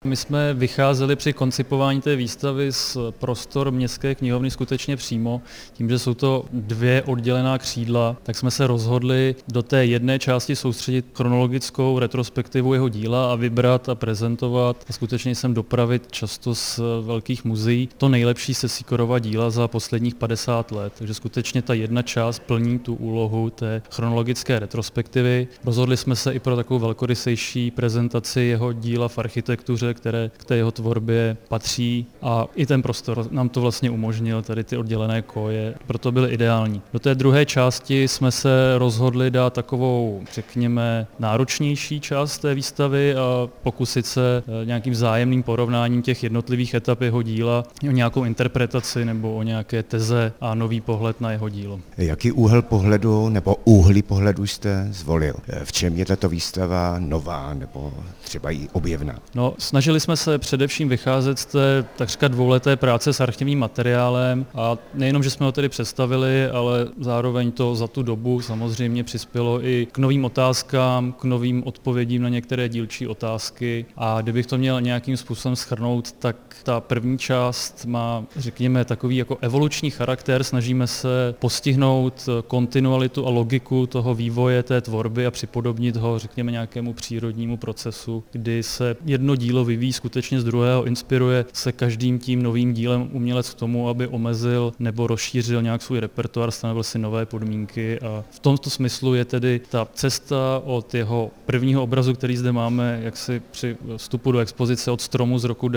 My jsme vycházeli při koncipování té výstavy z prostor Městské knihovny skutečně přímo. Tím, že jsou to dvě oddělená křídla, tak jsme se rozhodli do té jedné části soustředit chronologickou retrospektivu jeho díla a vybrat a prezentovat a skutečně sem dopravit často z velkých muzeí to nejlepší ze Sýkorova díla za posledních 50 let. Takže skutečně ta jedna část plní tu úlohu té chronologické retrospektivy. Rozhodli jsme se i pro takovou velkorysejší prezentaci jeho díla v architektuře, které k té jeho tvorbě patří, a i ten prostor nám to vlastně umožnil, tady ty oddělené koje, proto byly ideální. Do té druhé části jsme se rozhodli dát takovou, řekněme, náročnější část té výstavy a pokusit se nějakým vzájemným porovnáním těch jednotlivých etap jeho díla o nějakou interpretaci nebo o nějaké teze a nový pohled na jeho dílo. Jaký úhel pohledu nebo úhly pohledu jste zvolil? V čem je tato výstava nová nebo třeba i objevná? No, snažili jsme se především vycházet z té takřka dvouleté práce s archivním materiálem a nejenom, že jsme ho tedy představili, ale zároveň to za tu dobu samozřejmě přispělo i k novým otázkám, k novým odpovědím na některé dílčí otázky, a kdybych to měl nějakým způsobem shrnout, tak ta první část má, řekněme, takový jako evoluční charakter. Snažíme se postihnout kontinualitu a logiku toho vývoje té tvorby a připodobnit ho, řekněme, nějakému přírodnímu procesu, kdy se jedno dílo vyvíjí skutečně z druhého, inspiruje se každým tím novým dílem umělec k tomu, aby omezil nebo rozšířil nějak svůj repertoár, stanovil si nové podmínky, a v tomto smyslu je tedy ta cesta od jeho prvního obrazu, který zde máme jaksi při vstupu do expozice, od Stromu z roku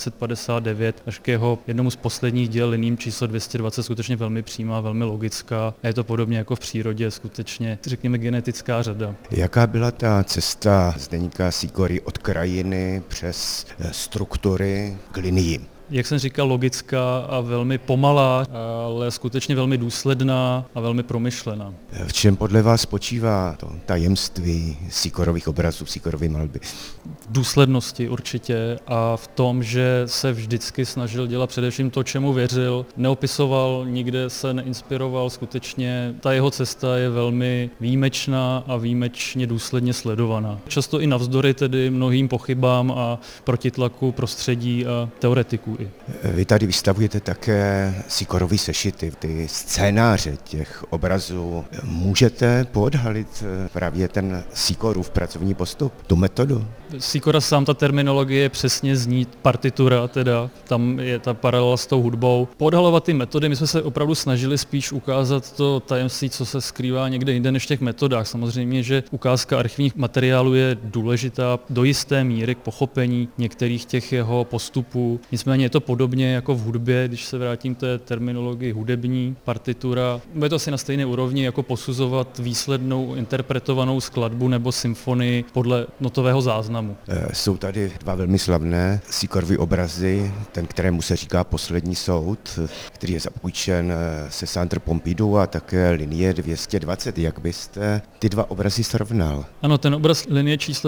1959 až k jeho jednomu z posledních děl, Liním číslo 220, skutečně velmi přímá, velmi logická, a je to podobně jako v přírodě, skutečně, řekněme, genetická řada. Jaká byla ta cesta Zdeňka Sýkory od krajiny přes struktury k linii? Jak jsem říkal, logická a velmi pomalá, ale skutečně velmi důsledná a velmi promyšlená. V čem podle vás spočívá to tajemství Sýkorových obrazů, Sýkorovy malby? V důslednosti určitě a v tom, že se vždycky snažil dělat především to, čemu věřil. Neopisoval, nikde se neinspiroval, skutečně ta jeho cesta je velmi výjimečná a výjimečně důsledně sledovaná. Často i navzdory tedy mnohým pochybám a protitlaku prostředí a teoretiků. Vy tady vystavujete také Sýkorovy sešity, ty scénáře těch obrazů. Můžete poodhalit právě ten Sýkorův pracovní postup, tu metodu? Sýkora sám, ta terminologie přesně zní partitura, teda tam je ta paralela s tou hudbou. Poodhalovat ty metody, my jsme se opravdu snažili spíš ukázat to tajemství, co se skrývá někde jinde než v těch metodách. Samozřejmě, že ukázka archivních materiálů je důležitá do jisté míry k pochopení některých těch jeho postupů. Nicméně je to podobně jako v hudbě, když se vrátím k té terminologii hudební, partitura. Bude to asi na stejné úrovni, jako posuzovat výslednou interpretovanou skladbu nebo symfonii podle notového záznamu. Jsou tady dva velmi slavné Sýkorovy obrazy, ten, kterému se říká Poslední soud, který je zapůjčen se Centre Pompidou, a také Linie 220. Jak byste ty dva obrazy srovnal? Ano, ten obraz Linie číslo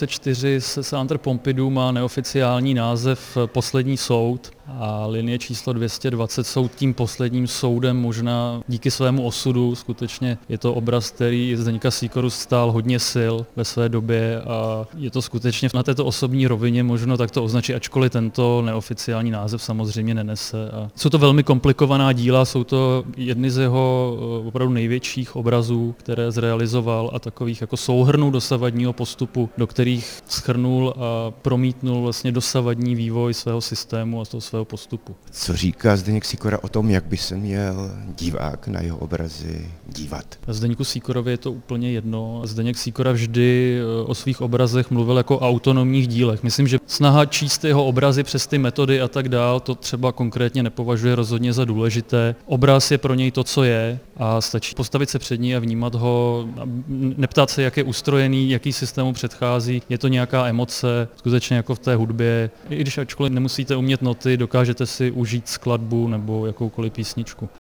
24 se Centre Pompidou má neoficiální název Poslední soud a Linie číslo 220 jsou tím posledním soudem možná díky svému osudu. Skutečně je to obraz, který Zdeňka Sýkoru stál hodně sil ve své době a je to skutečně na této osobní rovině možno takto označit, ačkoliv tento neoficiální název samozřejmě nenese. A jsou to velmi komplikovaná díla, jsou to jedny z jeho opravdu největších obrazů, které zrealizoval, a takových jako souhrnů dosavadního postupu, do kterých shrnul a promítnul vlastně dosavadní vývoj svého systému a toho svého postupu. Co říká Zdeněk Sýkora o tom, jak by se měl divák na jeho obrazy dívat? Zdeňku Sýkorovi je to úplně jedno. Zdeněk Sýkora vždy o svých obrazech mluvil jako o autonomních dílech. Myslím, že snaha číst jeho obrazy přes ty metody a tak dál, to třeba konkrétně nepovažuje rozhodně za důležité. Obraz je pro něj to, co je, a stačí postavit se před ní a vnímat ho, neptát se, jak je ustrojený, jaký systému předchází. Je to nějaká emoce, skutečně jako v té hudbě. I když ačkoliv nemusíte umět noty, dokážete si užít skladbu nebo jakoukoliv písničku.